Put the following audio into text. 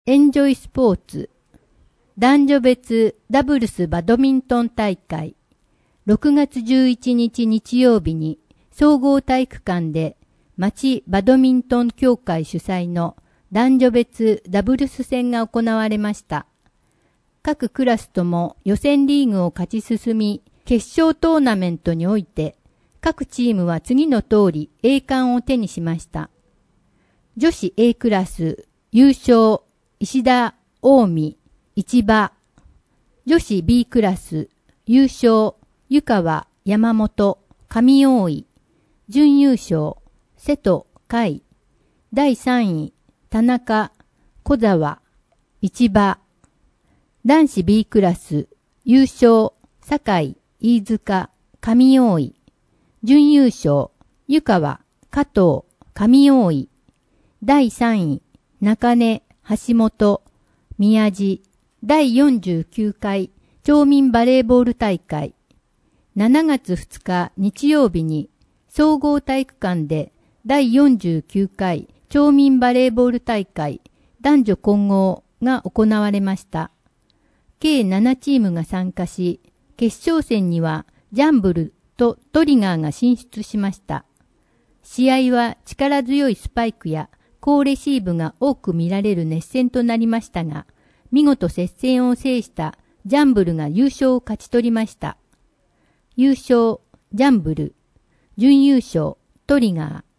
エンジョイスポーツ男女別ダブルスバドミントン大会6月11日日曜日に総合体育館で町バドミントン協会主催の男女別ダブルス戦が行われました。各クラスとも予選リーグを勝ち進み、決勝トーナメントにおいて各チームは次の通り栄冠を手にしました。女子 A クラス優勝石田、近江、市場。女子 B クラス、優勝、湯川、山本、上大井。準優勝、瀬戸、甲斐。第3位、田中、小沢、市場。男子 B クラス、優勝、酒井、飯塚、上大井。準優勝、湯川、加藤、上大井。第3位、中根、橋本、宮地、第49回町民バレーボール大会。7月2日日曜日に総合体育館で第49回町民バレーボール大会男女混合が行われました。計7チームが参加し、決勝戦にはジャンブルとトリガーが進出しました。試合は力強いスパイクや好レシーブが多く見られる熱戦となりましたが、見事接戦を制したジャンブルが優勝を勝ち取りました。優勝、ジャンブル。準優勝、トリガー。